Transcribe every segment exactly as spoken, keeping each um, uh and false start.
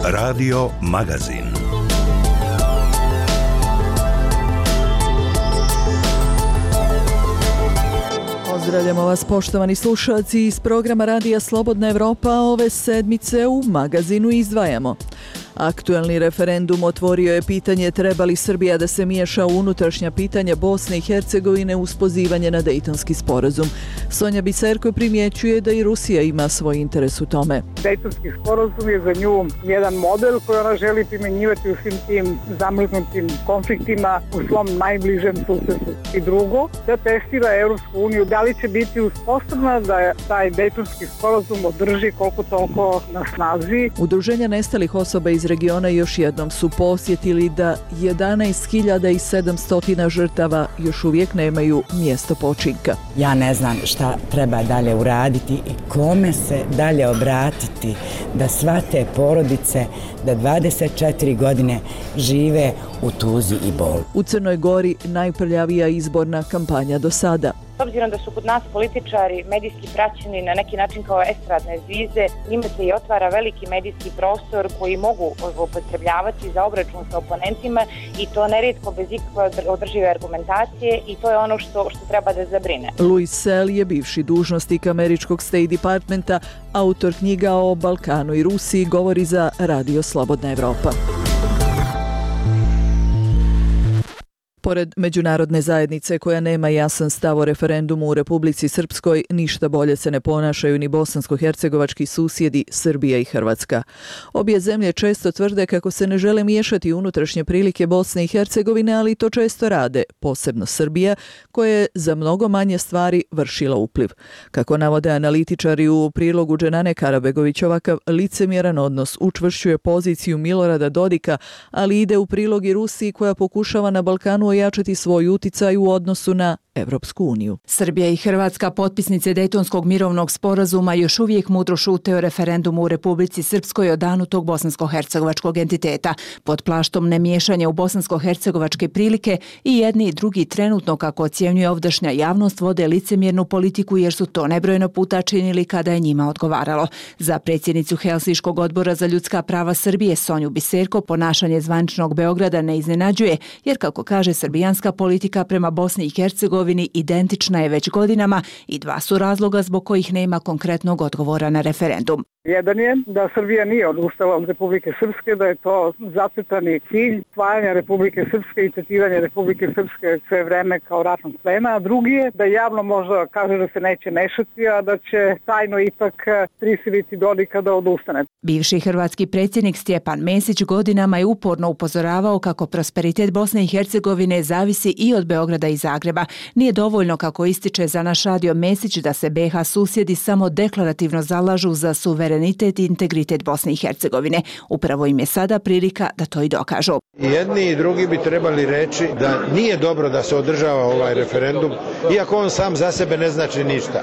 Radio Magazin. Pozdravljamo vas poštovani slušalci iz programa Radija Slobodna Evropa. Ove sedmice u magazinu izdvajamo. Aktuelni referendum otvorio je pitanje treba li Srbija da se miješa u unutrašnja pitanja Bosne i Hercegovine uz pozivanje na Dejtonski sporazum. Sonja Biserko primjećuje da i Rusija ima svoj interes u tome. Dejtonski sporazum je za nju jedan model koji ona želi primjenjivati u svim tim zamrznutim konfliktima u svom najbližem susjedstvu. I drugo, da testira Evropsku uniju da li će biti uspostavljena da taj Dejtonski sporazum održi koliko toliko na snazi. Udruženja nestalih osoba iz regiona još jednom su posjetili da jedanaest hiljada sedamsto žrtava još uvijek nemaju mjesto počinka. Ja ne znam šta treba dalje uraditi i kome se dalje obratiti da sva te porodice da dvadeset četiri godine žive u tuzi i bolu. U Crnoj Gori najprljavija izborna kampanja do sada. S obzirom da su kod nas političari medijski praćeni na neki način kao estradne zvijezde, njima se i otvara veliki medijski prostor koji mogu upotrebljavati za obračun sa oponentima i to nerijetko bez ikakve održive argumentacije i to je ono što, što treba da zabrine. Louis Sell je bivši dužnosnik američkog State Departmenta, autor knjiga o Balkanu i Rusiji, govori za Radio Slobodna Evropa. Pored međunarodne zajednice koja nema jasan stav o referendumu u Republici Srpskoj, ništa bolje se ne ponašaju ni bosansko-hercegovački susjedi Srbija i Hrvatska. Obje zemlje često tvrde kako se ne žele miješati u unutrašnje prilike Bosne i Hercegovine, ali to često rade, posebno Srbija, koja je za mnogo manje stvari vršila upliv. Kako navode analitičari u prilogu Dženane Karabegović, ovakav licemjeran odnos učvršćuje poziciju Milorada Dodika, ali ide u prilog i Rusiji koja pokušava na Balkanu ojačati svoj uticaj u odnosu na Evropsku uniju. Srbija i Hrvatska, potpisnice Dejtonskog mirovnog sporazuma, još uvijek mudro šute o referendumu u Republici Srpskoj o danu tog bosansko-hercegovačkog entiteta. Pod plaštom nemiješanja u bosansko-hercegovačke prilike i jedni i drugi trenutno, kako ocjenjuje ovdašnja javnost, vode licemjernu politiku jer su to nebrojeno puta činili kada je njima odgovaralo. Za predsjednicu Helsinškog odbora za ljudska prava Srbije Sonju Biserko ponašanje zvaničnog Beograda ne iznenađuje, jer kako kaže srbijanska politika prema Bosni i Hercegovini identična je već godinama i dva su razloga zbog kojih nema konkretnog odgovora na referendum. Jedan je da Srbija nije odustala od Republike Srpske, da je to zacrtani cilj stvaranja Republike Srpske i tretiranje Republike Srpske sve vreme kao ratnog plena, a drugi je da javno možda kaže da se neće mešati, a da će tajno ipak prisiliti Dodika da odustane. Bivši hrvatski predsjednik Stjepan Mesić godinama je uporno upozoravao kako prosperitet Bosne i Hercegovine zavisi i od Beograda i Zagreba. Nije dovoljno, kako ističe za naš radio Mesić, da se be ha susjedi samo deklarativno zalažu za suverenitet i integritet Bosne i Hercegovine. Upravo im je sada prilika da to i dokažu. Jedni i drugi bi trebali reći da nije dobro da se održava ovaj referendum, iako on sam za sebe ne znači ništa.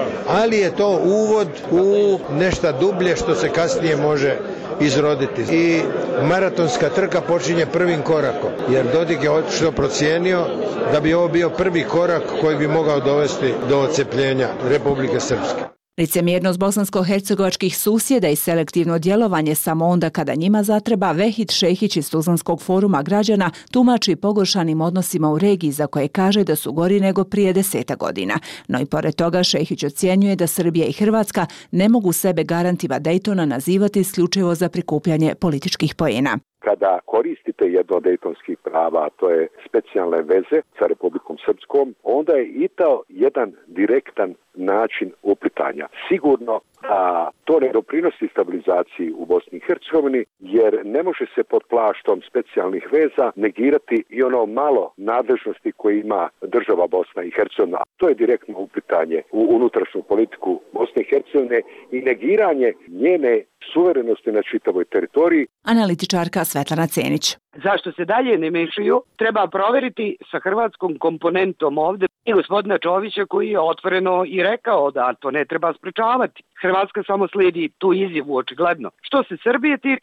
Ali je to uvod u nešto dublje što se kasnije može izroditi. I maratonska trka počinje prvim korakom, jer Dodik je očito procijenio da bi ovo bio prvi korak koji bi mogao dovesti do odcepljenja Republike Srpske. Licemjernost bosansko-hercegovačkih susjeda i selektivno djelovanje samo onda kada njima zatreba, Vehid Šehić iz Tuzlanskog foruma građana tumači pogoršanim odnosima u regiji za koje kaže da su gori nego prije deseta godina. No i pored toga Šehić ocjenjuje da Srbija i Hrvatska ne mogu sebe garantima Dejtona nazivati isključivo za prikupljanje političkih poena. Kada koristite jedno od dejtonskih prava, a to je specijalne veze sa Republikom Srpskom, onda je i to jedan direktan način uplitanja. Sigurno da to ne doprinosi stabilizaciji u Bosni i Hercegovini, jer ne može se pod plaštom specijalnih veza negirati i ono malo nadležnosti koje ima država Bosna i Hercegovina. To je direktno uplitanje u unutrašnju politiku Bosne i Hercegovine i negiranje njene suverenosti na čitavoj teritoriji. Analitičarka Svetlana Cenić. Zašto se dalje ne mešaju, treba proveriti sa hrvatskom komponentom ovde i gospodina Čovića koji je otvoreno i rekao da to ne treba sprečavati. Hrvatska samo slijedi tu izjavu očigledno. Što se Srbije tiče,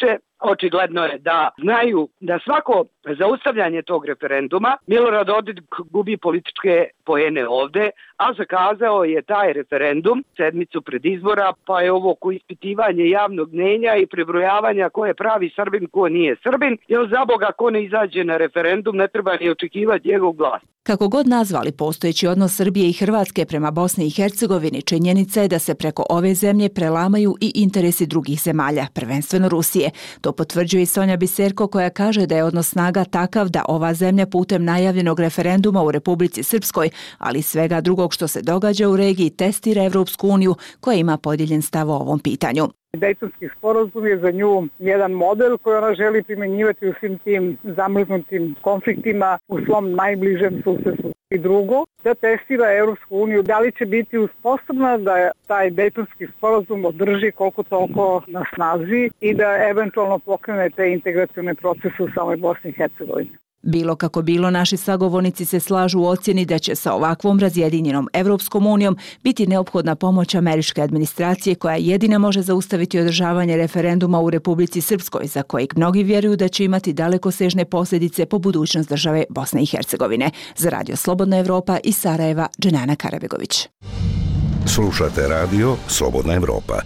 očigledno je da znaju da svako zaustavljanje tog referenduma Milorad Dodik gubi političke poene ovde, a zakazao je taj referendum sedmicu pred izbora, pa je ovo ko ispitivanje javnog mnjenja i prebrojavanja ko je pravi Srbin, ko nije Srbin, jer za Boga ko ne izađe na referendum ne treba ni očekivati njegov glas. Kako god nazvali postojeći odnos Srbije i Hrvatske prema Bosni i Hercegovini, činjenica je da se preko ove zemlje prelamaju i interesi drugih zemalja, prvenstveno Rusije. To potvrđuje i Sonja Biserko koja kaže da je odnos snaga takav da ova zemlja putem najavljenog referenduma u Republici Srpskoj, ali svega drugog što se događa u regiji, testira Evropsku uniju koja ima podijeljen stav o ovom pitanju. Dejtonski sporazum je za nju jedan model koji ona želi primjenjivati u svim tim zamrznutim konfliktima u svom najbližem susedstvu. I drugo, da testira Evropsku uniju da li će biti sposobna da taj Dejtonski sporazum održi koliko toliko na snazi i da eventualno pokrene te integracione procese u samoj Bosni i Hercegovini. Bilo kako bilo, naši sagovornici se slažu u ocjeni da će sa ovakvom razjedinjenom Evropskom unijom biti neophodna pomoć američke administracije koja jedina može zaustaviti održavanje referenduma u Republici Srpskoj, za kojeg mnogi vjeruju da će imati dalekosežne posljedice po budućnost države Bosne i Hercegovine. Za Radio Slobodna Evropa iz Sarajeva, Dženana Karabegović. Slušate radio Slobodna Evropa.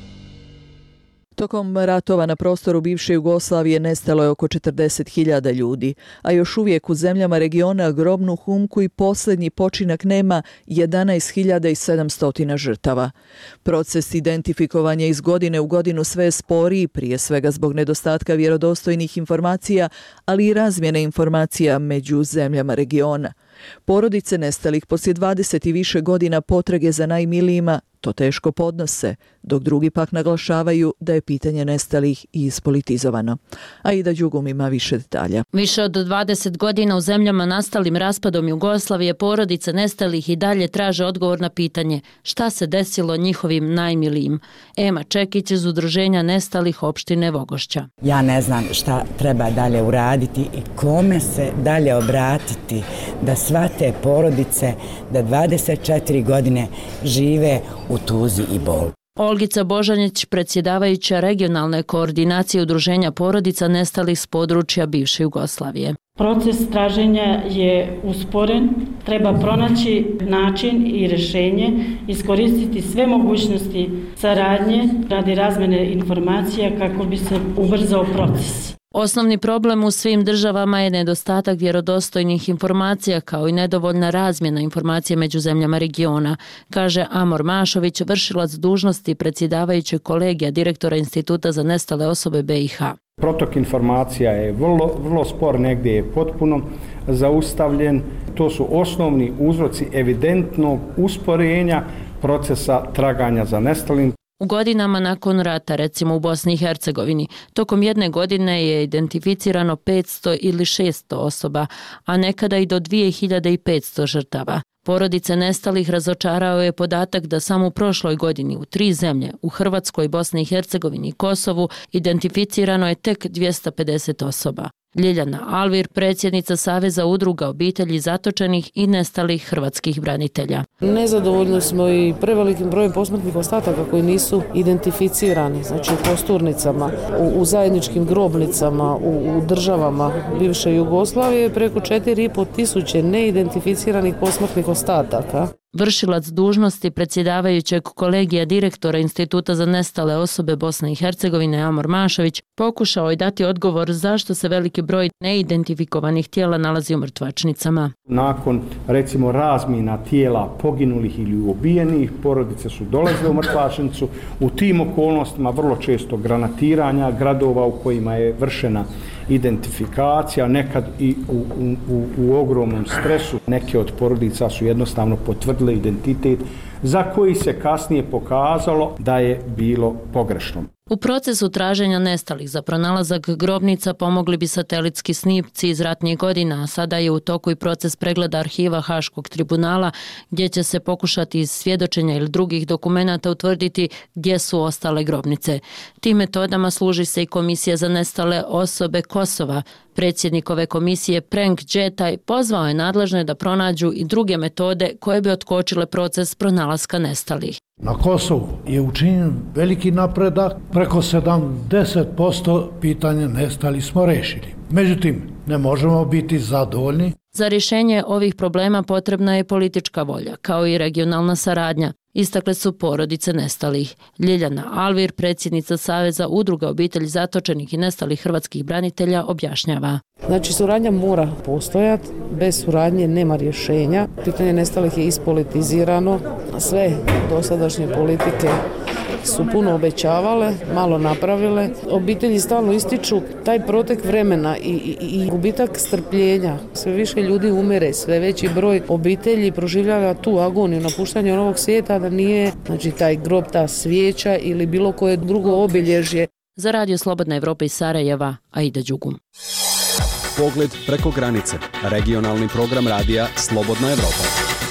Tokom ratova na prostoru bivše Jugoslavije nestalo je oko četrdeset hiljada ljudi, a još uvijek u zemljama regiona grobnu humku i posljednji počinak nema jedanaest hiljada sedamsto žrtava. Proces identifikovanja iz godine u godinu sve je sporiji, prije svega zbog nedostatka vjerodostojnih informacija, ali i razmjene informacija među zemljama regiona. Porodice nestalih poslije dvadeset i više godina potrage za najmilijima to teško podnose, dok drugi pak naglašavaju da je pitanje nestalih ispolitizovano. Aida Đugum ima više detalja. Više od dvadeset godina u zemljama nastalim raspadom Jugoslavije porodice nestalih i dalje traže odgovor na pitanje šta se desilo njihovim najmilijim. Ema Čekić iz Udruženja nestalih opštine Vogošća. Ja ne znam šta treba dalje uraditi i kome se dalje obratiti da shvate porodice da dvadeset četiri godine žive u tuzi i bolu. Olgica Božanić, predsjedavajuća regionalne koordinacije Udruženja porodica nestalih s područja bivše Jugoslavije. Proces traženja je usporen, treba pronaći način i rješenje, iskoristiti sve mogućnosti saradnje radi razmjene informacija kako bi se ubrzao proces. Osnovni problem u svim državama je nedostatak vjerodostojnih informacija kao i nedovoljna razmjena informacija među zemljama regiona, kaže Amor Mašović, vršilac dužnosti predsjedavajućeg kolegija direktora Instituta za nestale osobe B i H. Protok informacija je vrlo, vrlo spor, negdje je potpuno zaustavljen. To su osnovni uzroci evidentnog usporenja procesa traganja za nestalim. U godinama nakon rata, recimo u Bosni i Hercegovini, tokom jedne godine je identificirano petsto ili šesto osoba, a nekada i do dvije hiljade petsto žrtava. Porodice nestalih razočarao je podatak da samo u prošloj godini u tri zemlje, u Hrvatskoj, Bosni i Hercegovini i Kosovu, identificirano je tek dvjesto pedeset osoba. Ljiljana Alvir, predsjednica Saveza udruga obitelji zatočenih i nestalih hrvatskih branitelja. Nezadovoljni smo i prevelikim brojem posmrtnih ostataka koji nisu identificirani, znači u posturnicama, u, u zajedničkim grobnicama, u, u državama bivše Jugoslavije, preko četiri i pol tisuće neidentificiranih posmrtnih ostataka. Vršilac dužnosti predsjedavajućeg kolegija direktora Instituta za nestale osobe Bosne i Hercegovine Amor Mašović pokušao je dati odgovor zašto se veliki broj neidentifikovanih tijela nalazi u mrtvačnicama. Nakon, recimo, razmjena tijela poginulih ili ubijenih, porodice su dolazile u mrtvačnicu. U tim okolnostima vrlo često granatiranja gradova u kojima je vršena identifikacija, nekad i u, u, u, u ogromnom stresu. Neke od porodica su jednostavno potvrdile identitet za koji se kasnije pokazalo da je bilo pogrešno. U procesu traženja nestalih za pronalazak grobnica pomogli bi satelitski snimci iz ratnih godina, a sada je u toku i proces pregleda arhiva Haškog tribunala, gdje će se pokušati iz svjedočenja ili drugih dokumenata utvrditi gdje su ostale grobnice. Tim metodama služi se i Komisija za nestale osobe Kosova, Predsjednik ove komisije Prenk Džetaj pozvao je nadležne da pronađu i druge metode koje bi otkočile proces pronalaska nestalih. Na Kosovu je učinjen veliki napredak, preko sedamdeset posto pitanja nestalih smo rešili. Međutim, ne možemo biti zadovoljni. Za rješenje ovih problema potrebna je politička volja, kao i regionalna saradnja, istakle su porodice nestalih. Ljiljana Alvir, predsjednica Saveza udruga obitelji zatočenih i nestalih hrvatskih branitelja, objašnjava. Znači, suradnja mora postojati, bez suradnje nema rješenja. Pitanje nestalih je ispolitizirano, sve dosadašnje politike su puno obećavale, malo napravile. Obitelji stalno ističu taj protek vremena i, i, i gubitak strpljenja. Sve više ljudi umire, sve veći broj obitelji proživljava tu agoniju napuštanja novog svijeta, da nije, znači, taj grob, ta svijeća ili bilo koje drugo obilježje. Za Radio Slobodna Evropa iz Sarajeva, Aida Đugum. Pogled preko granice. Regionalni program radija Slobodna Evropa.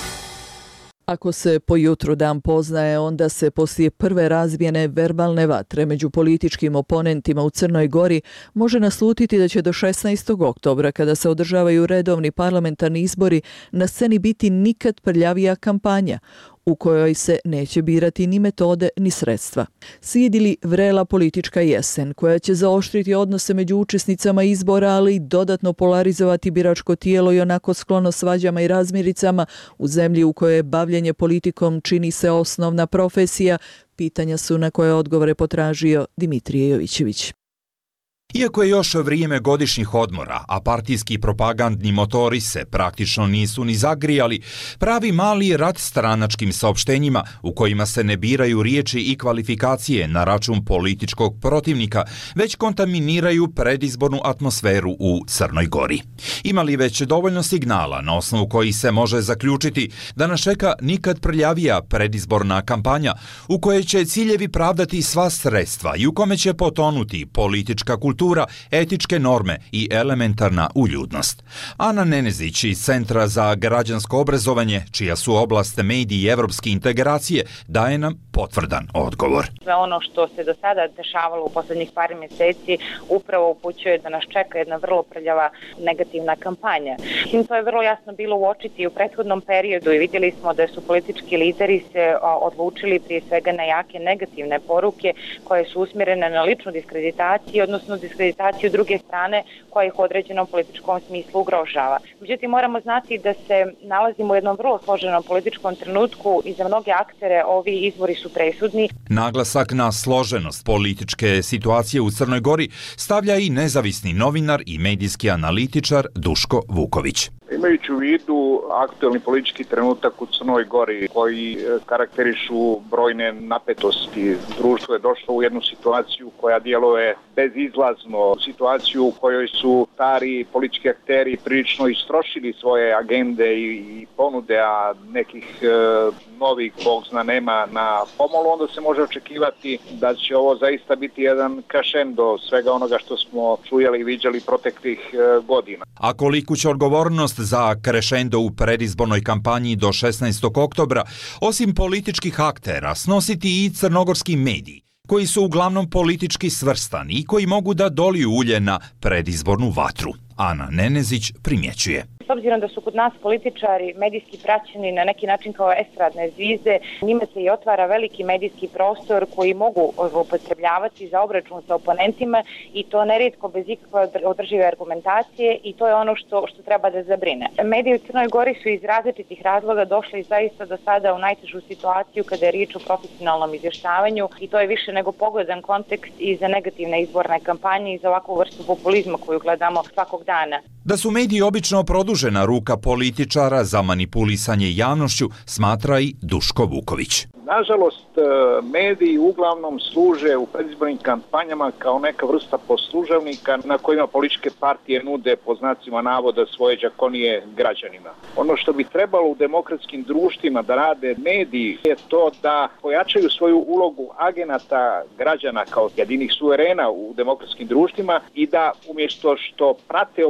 Ako se po jutru dan poznaje, onda se poslije prve razvijene verbalne vatre među političkim oponentima u Crnoj Gori može naslutiti da će do šesnaestog oktobra, kada se održavaju redovni parlamentarni izbori, na sceni biti nikad prljavija kampanja, u kojoj se neće birati ni metode ni sredstva. Slijedi li vrela politička jesen koja će zaoštriti odnose među učesnicama izbora, ali i dodatno polarizovati biračko tijelo i onako sklono svađama i razmiricama u zemlji u kojoj bavljenje politikom čini se osnovna profesija, pitanja su na koje odgovore potražio Dimitrije Jovićević. Iako je još vrijeme godišnjih odmora, a partijski propagandni motori se praktično nisu ni zagrijali, pravi mali rat stranačkim saopštenjima u kojima se ne biraju riječi i kvalifikacije na račun političkog protivnika, već kontaminiraju predizbornu atmosferu u Crnoj Gori. Ima li već dovoljno signala na osnovu koji se može zaključiti da nas čeka nikad prljavija predizborna kampanja u kojoj će ciljevi pravdati sva sredstva i u kome će potonuti politička kultura, etičke norme i elementarna uljudnost. Ana Nenezić iz Centra za građansko obrazovanje, čija su oblast mediji i evropske integracije, daje nam potvrdan odgovor. Sve ono što se do sada dešavalo u posljednjih par mjeseci upravo upućuje da nas čeka jedna vrlo prljava negativna kampanja. Mislim, to je vrlo jasno bilo uočiti u prethodnom periodu i vidjeli smo da su politički lideri se odlučili prije svega na jake negativne poruke koje su usmjerene na ličnu diskreditaciju, odnosno diskreditaciju druge strane koja ih u određenom političkom smislu ugrožava. Međutim, moramo znati da se nalazimo u jednom vrlo složenom političkom trenutku i za mnoge aktere ovi izbori su presudni. Naglasak na složenost političke situacije u Crnoj Gori stavlja i nezavisni novinar i medijski analitičar Duško Vuković. Imajući u vidu aktualni politički trenutak u Crnoj Gori koji karakterišu brojne napetosti, društvo je došlo u jednu situaciju koja djeluje bezizlazno, situaciju u kojoj su stari politički akteri prilično istrošili svoje agende i ponude, a nekih e, novih, Bog zna, nema na pomolu, onda se može očekivati da će ovo zaista biti jedan crescendo svega onoga što smo čujali i viđali proteklih e, godina. A koliku će odgovornost za crescendo u predizbornoj kampanji do šesnaestog oktobra, osim političkih aktera, snositi i crnogorski mediji, koji su uglavnom politički svrstani i koji mogu da doliju ulje na predizbornu vatru. Ana Nenezić primjećuje. S obzirom da su kod nas političari medijski praćeni na neki način kao estradne zvizde, njima se i otvara veliki medijski prostor koji mogu upotrebljavati za obračun sa oponentima i to nerijetko bez ikakve održive argumentacije i to je ono što, što treba da zabrine. Mediji u Crnoj Gori su iz različitih razloga došli zaista do sada u najtežu situaciju kada je riječ o profesionalnom izvještavanju i to je više nego pogodan kontekst i za negativne izborne kampanje i za ovakvu vrstu populizma koju gledamo svakog dana. Da su mediji obično produžena ruka političara za manipulisanje javnošću, smatra i Duško Vuković. Nažalost, mediji uglavnom služe u predizbornim kampanjama kao neka vrsta poslužavnika na kojima političke partije nude po znacima navoda svoje đakonije građanima. Ono što bi trebalo u demokratskim društvima da rade mediji je to da pojačaju svoju ulogu agenata građana kao jedinih suverena u demokratskim društvima i da umjesto što prate ovu galadu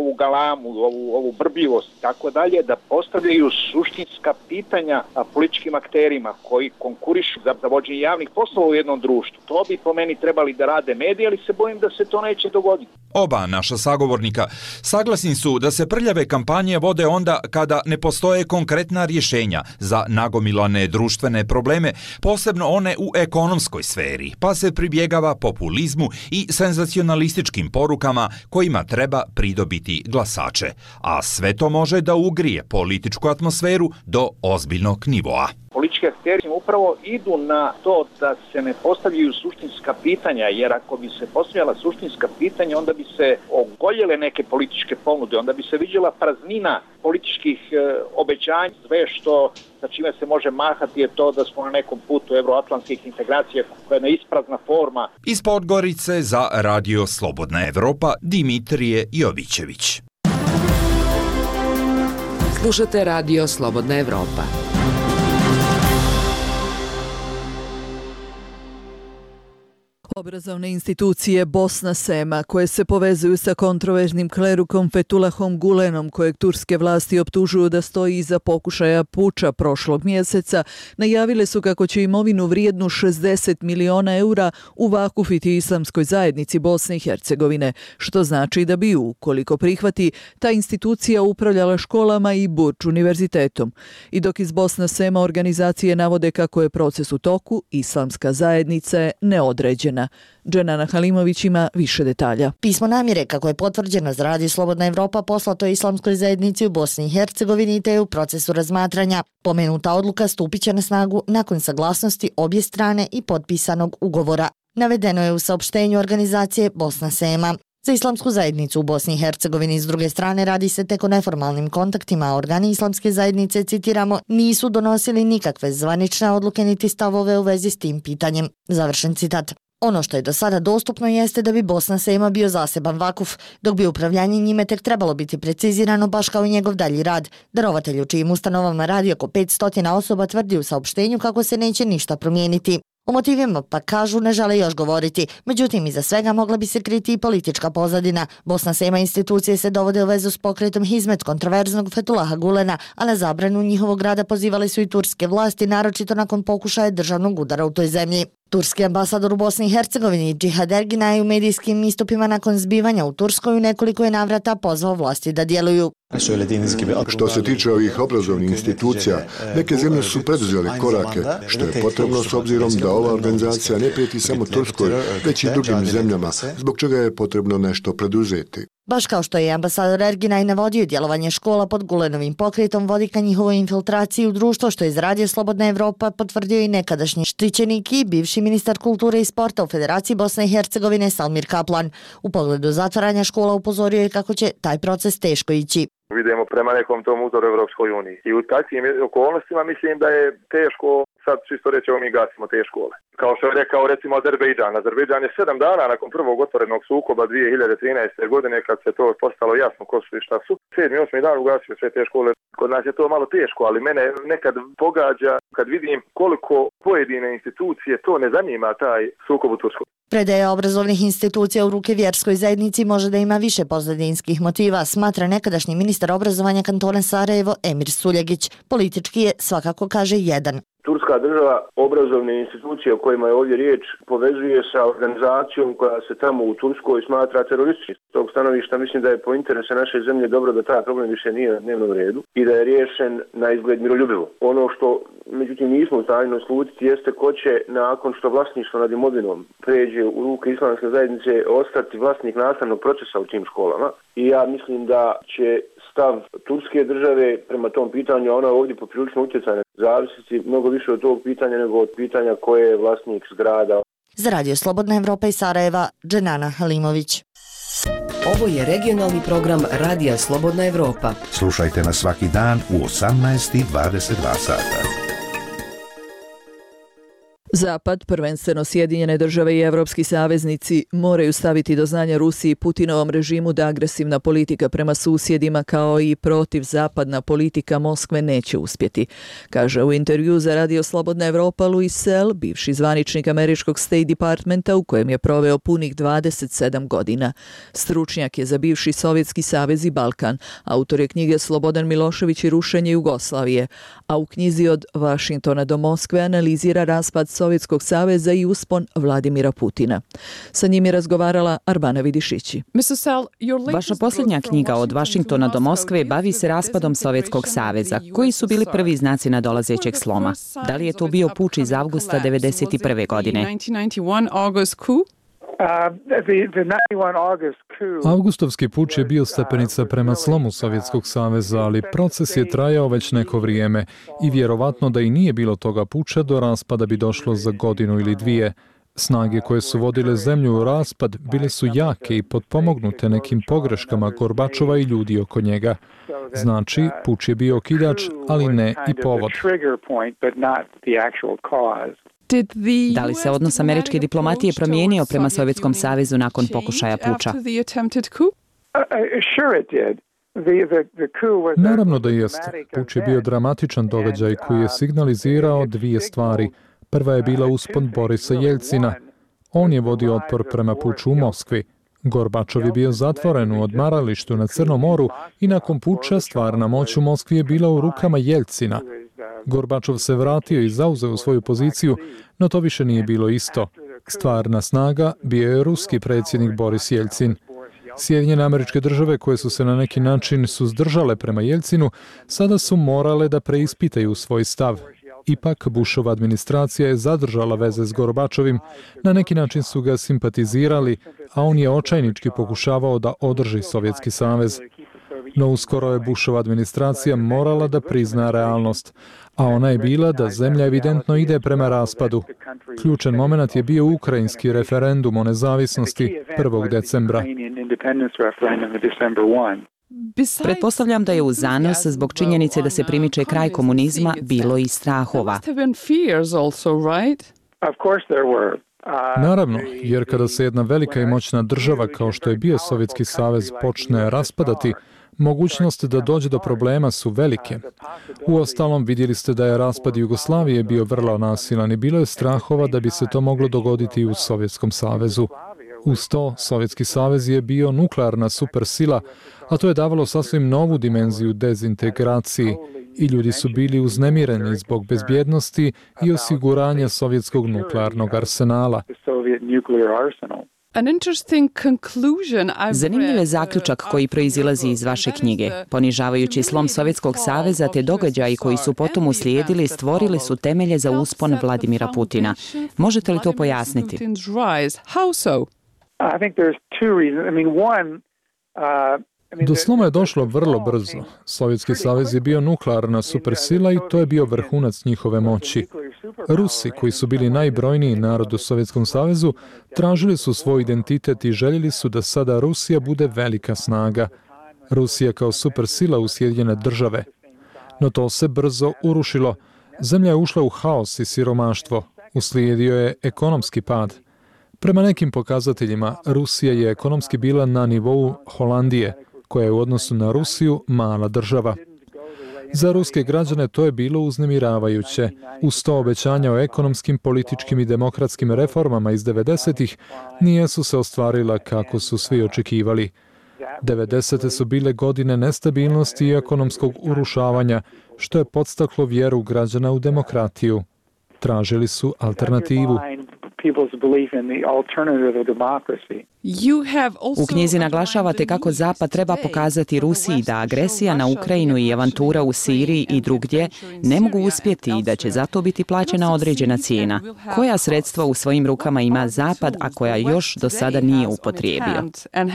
dramu, ovu, ovu brbljivost i tako dalje, da postavljaju suštinska pitanja političkim akterima koji konkurišu za, za vođenje javnih poslova u jednom društvu. To bi po meni trebali da rade mediji, ali se bojim da se to neće dogoditi. Oba naša sagovornika saglasni su da se prljave kampanje vode onda kada ne postoje konkretna rješenja za nagomilane društvene probleme, posebno one u ekonomskoj sferi, pa se pribjegava populizmu i senzacionalističkim porukama kojima treba pridobiti glasače, a sve to može da ugrije političku atmosferu do ozbiljnog nivoa. Politički akteri upravo idu na to da se ne postavljaju suštinska pitanja, jer ako bi se postavljala suštinska pitanja, onda bi se ogoljele neke političke ponude, onda bi se viđala praznina političkih e, obećanja. Sve što sa čime se može mahati je to da smo na nekom putu evroatlantskih integracija koja je jedna isprazna forma. Iz Podgorice za Radio Slobodna Evropa Dimitrije Jovićević. Slušate Radio Slobodna Evropa. Obrazovne institucije Bosna Sema, koje se povezuju sa kontroverznim klerukom Fethullahom Gulenom, kojeg turske vlasti optužuju da stoji iza pokušaja puča prošlog mjeseca, najavile su kako će imovinu vrijednu šezdeset miliona eura uvakufiti Islamskoj zajednici Bosne i Hercegovine, što znači da bi, ukoliko prihvati, ta institucija upravljala školama i Burč univerzitetom. I dok iz Bosna Sema organizacije navode kako je proces u toku, Islamska zajednica je neodređena. Dženana Halimović ima više detalja. Pismo namjere, kako je potvrđeno za Radio Slobodna Evropa, poslato Islamskoj zajednici u Bosni i Hercegovini te je u procesu razmatranja. Pomenuta odluka stupit će na snagu nakon saglasnosti obje strane i potpisanog ugovora. Navedeno je u saopštenju organizacije Bosna Sema. Za Islamsku zajednicu u Bosni i Hercegovini s druge strane radi se tek o neformalnim kontaktima, a organi Islamske zajednice, citiramo, nisu donosili nikakve zvanične odluke niti stavove u vezi s tim pitanjem. Završen citat. Ono što je do sada dostupno jeste da bi Bosna Sema bio zaseban vakuf, dok bi upravljanje njime tek trebalo biti precizirano baš kao i njegov dalji rad. Darovatelj u čijim ustanovama radi oko petsto osoba tvrdi u saopštenju kako se neće ništa promijeniti. O motivima pa kažu ne žele još govoriti, međutim iza svega mogla bi se kriti i politička pozadina. Bosna Sema institucije se dovode u vezu s pokretom Hizmet kontroverznog Fethullaha Gulena, a na zabranu njihovog rada pozivali su i turske vlasti, naročito nakon pokušaja državnog udara u toj zemlji. Turski ambasador u Bosni i Hercegovini Džihad Erginaj u medijskim istupima nakon zbivanja u Turskoj u nekoliko je navrata pozvao vlasti da djeluju. Što se tiče ovih obrazovnih institucija, neke zemlje su preduzele korake, što je potrebno s obzirom da ova organizacija ne prijeti samo Turskoj, već i drugim zemljama, zbog čega je potrebno nešto preduzeti. Baš kao što je ambasador Erginaj navodio, djelovanje škola pod Gulenovim pokretom vodi ka njihovoj infiltraciji u društvo, što je iz Radio Slobodna Evropa potvrdio i nekadašnji štićenik i bivši ministar kulture i sporta u Federaciji Bosne i Hercegovine Salmir Kaplan. U pogledu zatvaranja škola upozorio je kako će taj proces teško ići. Vidimo prema nekom tom uzoru Evropskoj uniji. I u takvim okolnostima mislim da je teško sad čisto reći ovo mi gasimo te škole. Kao što je rekao recimo Azerbejdžan. Azerbejdžan je sedam dana nakon prvog otvorenog sukoba dvije hiljade trinaeste. godine kad se to postalo jasno ko su i šta su. Sedmi, osmi dan ugasio sve te škole. Kod nas je to malo teško, ali mene nekad pogađa kad vidim koliko pojedine institucije to ne zanima taj sukob u Turskoj. Predaja obrazovnih institucija u ruke vjerskoj zajednici može da ima više pozadinskih motiva, smatra nekadašnji ministar obrazovanja kantona Sarajevo Emir Suljegić. Politički je, svakako kaže, jedan. Turska država obrazovne institucije o kojima je ovdje riječ povezuje sa organizacijom koja se tamo u Turskoj smatra terorističkim. S tog stanovišta mislim da je po interesu naše zemlje dobro da taj problem više nije na dnevnom redu i da je riješen na izgled miroljubivo. Ono što međutim nismo u stanju naslutiti jeste ko će nakon što vlasništvo nad imovinom pređe u ruke Islamske zajednice ostati vlasnik nastavnog procesa u tim školama i ja mislim da će stav turske države prema tom pitanju, ona je ovdje poprilično utjecana, zavisiti mnogo više od tog pitanja nego od pitanja koje je vlasnik zgrada. Za Radio Slobodna Evropa iz Sarajeva, Dženana Halimović. Ovo je regionalni program Radija Slobodna Evropa. Slušajte nas svaki dan u osamnaest i dvadeset dva sata. Zapad, prvenstveno Sjedinjene države i evropski saveznici, moraju staviti do znanja Rusiji i Putinovom režimu da agresivna politika prema susjedima kao i protivzapadna politika Moskve neće uspjeti, kaže u intervju za Radio Slobodna Evropa Louis Sell, bivši zvaničnik američkog State Departmenta u kojem je proveo punih dvadeset sedam godina. Stručnjak je za bivši Sovjetski savez i Balkan, autor je knjige Slobodan Milošević i rušenje Jugoslavije, a u knjizi Od Vašingtona do Moskve analizira raspad Sovjetskog saveza i uspon Vladimira Putina. Sa njim je razgovarala Arbana Vidišići. Vaša posljednja knjiga Od Vašingtona do Moskve bavi se raspadom Sovjetskog saveza. Koji su bili prvi znaci nadolazećeg sloma? Da li je to bio puč iz avgusta devedeset prve. godine? Avgustovski puč je bio stepenica prema slomu Sovjetskog saveza, ali proces je trajao već neko vrijeme i vjerovatno da i nije bilo toga puča, do raspada bi došlo za godinu ili dvije. Snage koje su vodile zemlju u raspad bile su jake i potpomognute nekim pogreškama Gorbačova i ljudi oko njega. Znači, puč je bio okidač, ali ne i povod. Da li se odnos američke diplomatije promijenio prema Sovjetskom savezu nakon pokušaja puča? Naravno da jeste. Puč je bio dramatičan događaj koji je signalizirao dvije stvari. Prva je bila uspon Borisa Jeljcina. On je vodio otpor prema puču u Moskvi. Gorbačov je bio zatvoren u odmaralištu na Crnom moru i nakon puča stvarna moć u Moskvi je bila u rukama Jeljcina. Gorbačov se vratio i zauzeo svoju poziciju, no to više nije bilo isto. Stvarna snaga bio je ruski predsjednik Boris Jeljcin. Sjedinjene Američke Države, koje su se na neki način suzdržale prema Jeljcinu, sada su morale da preispitaju svoj stav. Ipak, Bushova administracija je zadržala veze s Gorbačovim, na neki način su ga simpatizirali, a on je očajnički pokušavao da održi Sovjetski savez. No uskoro je Bushova administracija morala da prizna realnost, a ona je bila da zemlja evidentno ide prema raspadu. Ključan moment je bio ukrajinski referendum o nezavisnosti prvog decembra. Pretpostavljam da je u zanos zbog činjenice da se primiče kraj komunizma bilo i strahova. Naravno, jer kada se jedna velika i moćna država kao što je bio Sovjetski savez počne raspadati, mogućnosti da dođe do problema su velike. Uostalom, vidjeli ste da je raspad Jugoslavije bio vrlo nasilan i bilo je strahova da bi se to moglo dogoditi i u Sovjetskom savezu. Uz to, Sovjetski savez je bio nuklearna supersila, a to je davalo sasvim novu dimenziju dezintegraciji i ljudi su bili uznemireni zbog bezbjednosti i osiguranja sovjetskog nuklearnog arsenala. Zanimljiv je zaključak koji proizilazi iz vaše knjige. Ponižavajući slom Sovjetskog saveza te događaji koji su potom uslijedili stvorili su temelje za uspon Vladimira Putina. Možete li to pojasniti? Do sloma je došlo vrlo brzo. Sovjetski savez je bio nuklearna supersila i to je bio vrhunac njihove moći. Rusi, koji su bili najbrojniji narod u Sovjetskom savezu, tražili su svoj identitet i željeli su da sada Rusija bude velika snaga. Rusija kao supersila u Sjedinjene države. No to se brzo urušilo. Zemlja je ušla u haos i siromaštvo. Uslijedio je ekonomski pad. Prema nekim pokazateljima, Rusija je ekonomski bila na nivou Holandije, koja je u odnosu na Rusiju mala država. Za ruske građane to je bilo uznemiravajuće. Uz to obećanja o ekonomskim, političkim i demokratskim reformama iz devedesetih nisu se ostvarila kako su svi očekivali. devedesete su bile godine nestabilnosti i ekonomskog urušavanja, što je podstaklo vjeru građana u demokratiju. Tražili su alternativu. U knjizi naglašavate kako Zapad treba pokazati Rusiji da agresija na Ukrajinu i avantura u Siriji i drugdje ne mogu uspjeti i da će zato biti plaćena određena cijena. Koja sredstva u svojim rukama ima Zapad, a koja još do sada nije upotrijebio?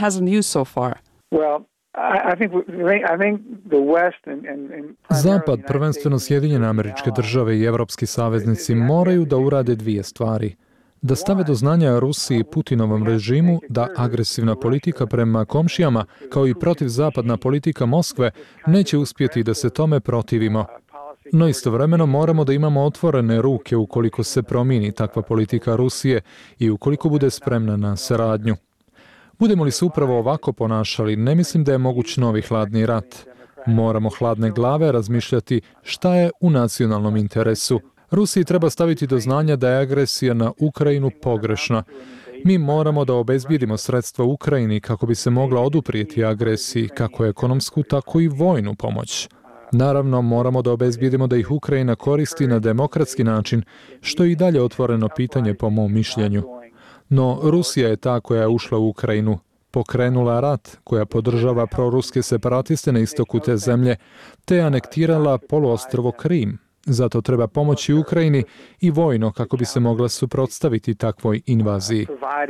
Zapad, prvenstveno Sjedinjene Američke Države i evropski saveznici, moraju da urade dvije stvari. Da stave do znanja Rusiji i Putinovom režimu da agresivna politika prema komšijama, kao i protivzapadna politika Moskve, neće uspjeti da se tome protivimo. No istovremeno moramo da imamo otvorene ruke ukoliko se promijeni takva politika Rusije i ukoliko bude spremna na saradnju. Budemo li se upravo ovako ponašali, ne mislim da je moguć novi hladni rat. Moramo hladne glave razmišljati šta je u nacionalnom interesu. Rusiji treba staviti do znanja da je agresija na Ukrajinu pogrešna. Mi moramo da obezbijedimo sredstva Ukrajini kako bi se mogla oduprijeti agresiji, kako ekonomsku, tako i vojnu pomoć. Naravno, moramo da obezbijedimo da ih Ukrajina koristi na demokratski način, što je i dalje otvoreno pitanje po mom mišljenju. No, Rusija je ta koja je ušla u Ukrajinu, pokrenula rat, koja podržava proruske separatiste na istoku te zemlje, te anektirala poluostrvo Krim. Zato treba pomoći Ukrajini i vojno kako bi se mogla suprotstaviti takvoj invaziji.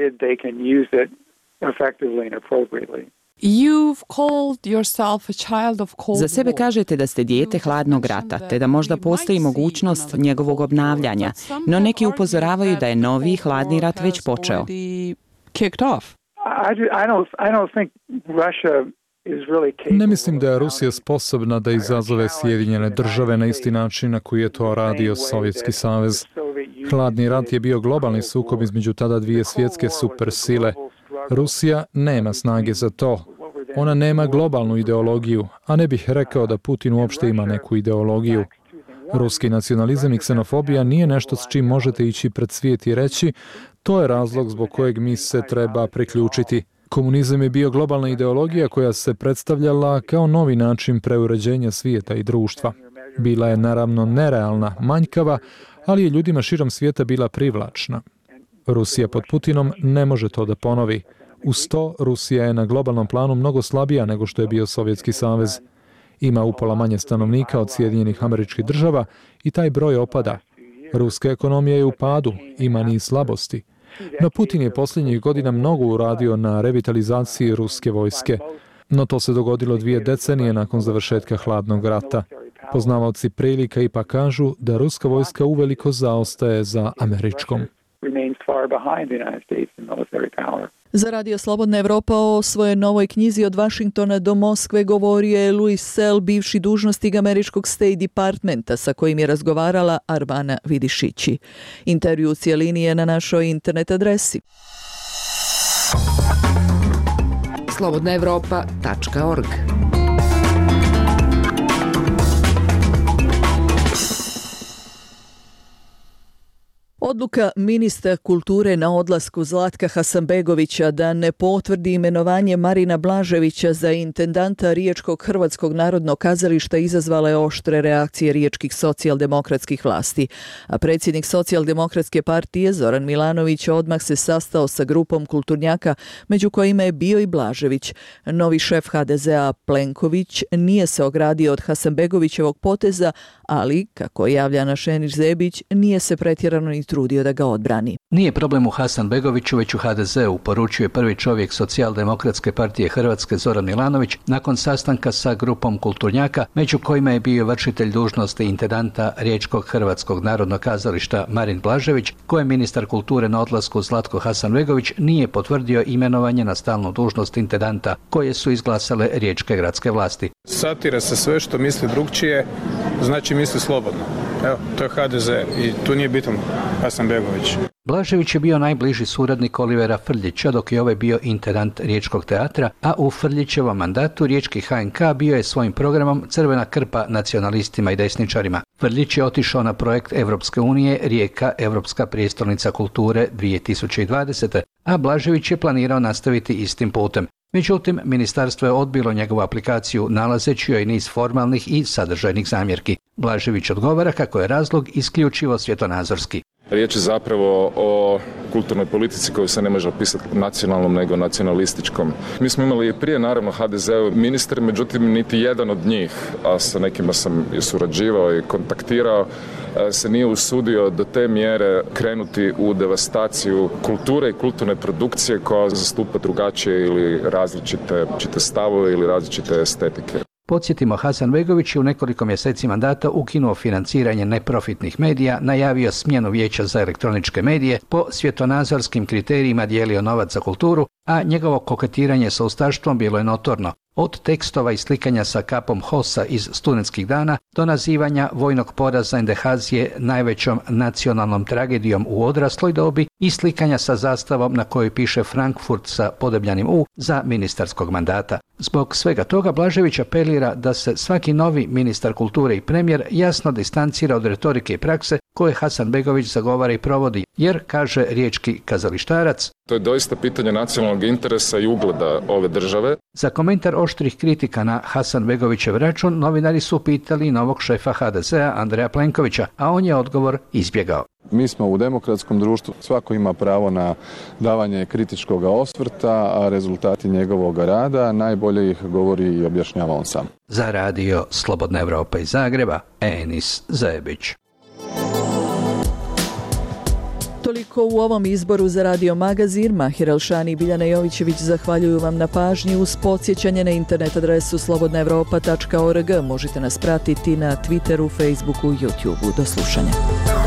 Za sebe kažete da ste dijete hladnog rata, te da možda postoji mogućnost njegovog obnavljanja, no neki upozoravaju da je novi hladni rat već počeo. Ne mislim da je Rusija sposobna da izazove Sjedinjene države na isti način na koji je to radio Sovjetski savez. Hladni rat je bio globalni sukob između tada dvije svjetske supersile. Rusija nema snage za to. Ona nema globalnu ideologiju, a ne bih rekao da Putin uopšte ima neku ideologiju. Ruski nacionalizam i ksenofobija nije nešto s čim možete ići pred svijet i reći, to je razlog zbog kojeg mi se treba priključiti. Komunizam je bio globalna ideologija koja se predstavljala kao novi način preuređenja svijeta i društva. Bila je naravno nerealna, manjkava, ali je ljudima širom svijeta bila privlačna. Rusija pod Putinom ne može to da ponovi. Uz to, Rusija je na globalnom planu mnogo slabija nego što je bio Sovjetski savez. Ima upola manje stanovnika od Sjedinjenih Američkih Država i taj broj opada. Ruska ekonomija je u padu, ima niz slabosti. No Putin je posljednjih godina mnogo uradio na revitalizaciji ruske vojske. No to se dogodilo dvije decenije nakon završetka hladnog rata. Poznavaoci prilika ipak kažu da ruska vojska uveliko zaostaje za američkom. Za Radio Slobodna Evropa o svojoj novoj knjizi Od Vašingtona do Moskve govorio je Louis Sell, bivši dužnosnik američkog State Departmenta, sa kojim je razgovarala Arvana Vidišići. Intervju u cijelini je na našoj internet adresi slobodna evropa tačka org. Odluka ministra kulture na odlasku Zlatka Hasanbegovića da ne potvrdi imenovanje Marina Blaževića za intendanta Riječkog Hrvatskog narodnog kazališta izazvala je oštre reakcije riječkih socijaldemokratskih vlasti. A predsjednik socijaldemokratske partije Zoran Milanović odmah se sastao sa grupom kulturnjaka, među kojima je bio i Blažević. Novi šef ha de zea Plenković nije se ogradio od Hasanbegovićevog poteza, ali, kako javlja Našenić Zebić, nije se pretjerano ni trudio da ga odbrani. Nije problem u Hasanbegoviću, već u ha de zeu, poručuje prvi čovjek Socijaldemokratske partije Hrvatske Zoran Milanović nakon sastanka sa grupom kulturnjaka, među kojima je bio vršitelj dužnosti intendanta Riječkog Hrvatskog narodnog kazališta Marin Blažević, kojem ministar kulture na odlasku Zlatko Hasanbegović nije potvrdio imenovanje na stalnu dužnost intendanta koje su izglasale riječke gradske vlasti. Satira se sve što misli drugčije, znači misli slobodno. Evo, to je ha de ze i tu nije bitan Hasanbegović. Blažević je bio najbliži suradnik Olivera Frljića, dok je ovaj bio intendant Riječkog teatra, a u Frljićevom mandatu Riječki ha en ka bio je svojim programom crvena krpa nacionalistima i desničarima. Frljić je otišao na projekt Evropske unije Rijeka, Evropska prijestolnica kulture dvije tisuće dvadesete. a Blažević je planirao nastaviti istim putem. Međutim, ministarstvo je odbilo njegovu aplikaciju nalazeći joj niz formalnih i sadržajnih zamjerki. Blažević odgovara kako je razlog isključivo svjetonazorski. Riječ je zapravo o kulturnoj politici koju se ne može opisati nacionalnom nego nacionalističkom. Mi smo imali prije naravno ha de ze ministre, međutim niti jedan od njih, a sa nekima sam i surađivao i kontaktirao, se nije usudio do te mjere krenuti u devastaciju kulture i kulturne produkcije koja zastupa drugačije ili različite, različite stavove ili različite estetike. Podsjetimo, Hasanbegović je u nekoliko mjeseci mandata ukinuo financiranje neprofitnih medija, najavio smjenu Vijeća za elektroničke medije, po svjetonazorskim kriterijima dijelio novac za kulturu, a njegovo koketiranje sa ustaštvom bilo je notorno. od tekstova i slikanja sa kapom Hossa iz studentskih dana do nazivanja vojnog poraza Endehazije najvećom nacionalnom tragedijom u odrasloj dobi i slikanja sa zastavom na kojoj piše Frankfurt sa podebljanim U za ministarskog mandata. Zbog svega toga Blažević apelira da se svaki novi ministar kulture i premijer jasno distancira od retorike i prakse koje Hasanbegović zagovara i provodi, jer, kaže riječki kazalištarac, to je doista pitanje nacionalnog interesa i ugleda ove države. Za komentar oštrih kritika na Hasanbegovićev račun novinari su pitali novog šefa ha de zea Andreja Plenkovića, a on je odgovor izbjegao. Mi smo u demokratskom društvu, svako ima pravo na davanje kritičkog osvrta, a rezultati njegovog rada najbolje ih govori i objašnjava on sam. Za radio Slobodna Evropa iz Zagreba, Enis Zajebić. Toliko u ovom izboru za Radio Magazin. Mahir Elšani i Biljana Jovićević zahvaljuju vam na pažnji. Uz podsjećanje na internet adresu slobodna evropa tačka org možete nas pratiti na Twitteru, Facebooku i YouTubeu. Do slušanja.